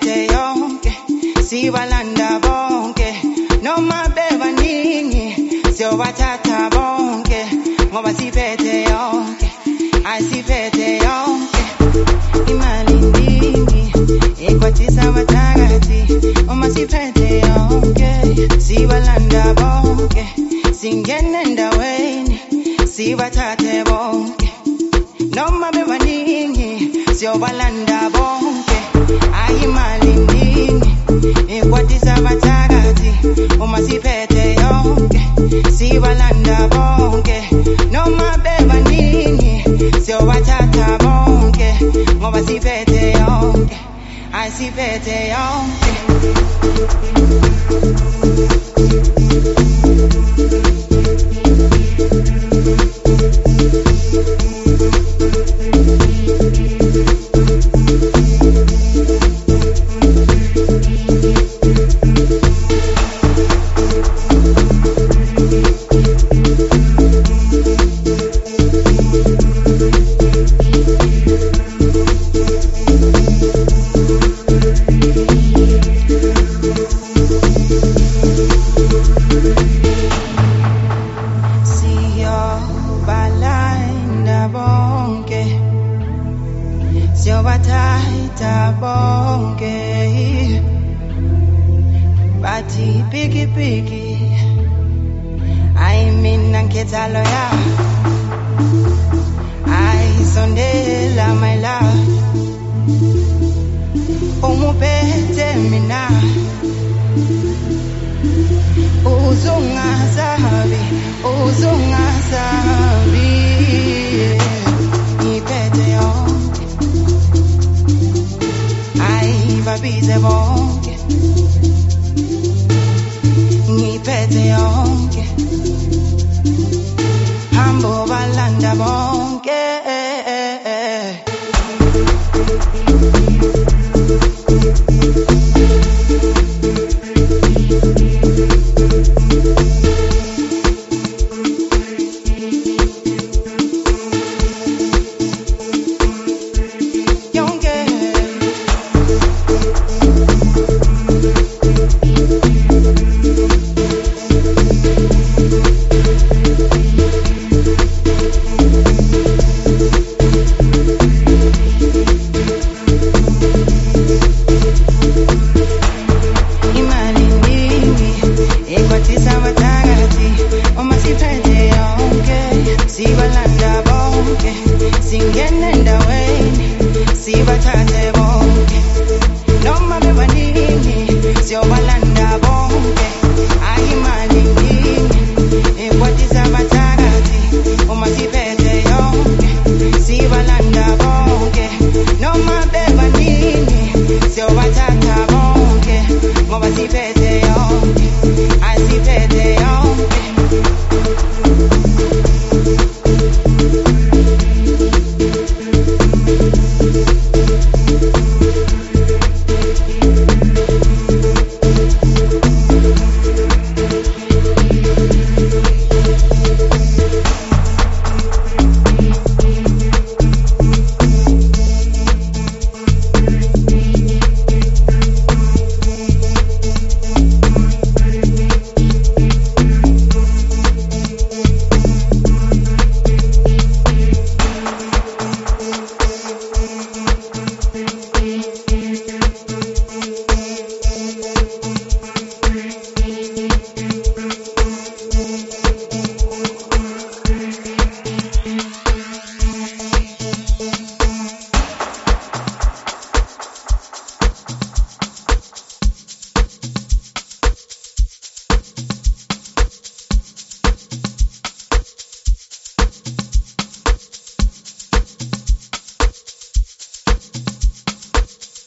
siphethe yonke sibalanda bonke noma bebaningi siyobathatha bonke ngoba siphethe yonke asiphethe yonke imali ndingi ekwatisa abathakathi uma siphethe yonke sibalanda bonke singene endaweni sibathathe bonke noma bebaningi siyobalanda bonke ayimali ndingi ekwatisa abathakathi uma siphethe yonke sibalanda bonke noma bebaningi siyobathatha bonke ngoba siphethe yonke asiphethe yonke siyobathatha bonke bathi piki piki mina ngikhetha loya ayisondela my love umuphethe mina uzungasabi ngiphethe yonke babize bonke ngiphethe yonke hambo balanda bonke sibalanda bonke singene endaweni sibathathe bonke noma bebaningi siyobalanda bonke ayimali ndingi ekwatisa abathakathi uma siphethe yonke sibalanda bonke noma bebaningi siyobathatha bonke ngoba siphethe yonke asiphethe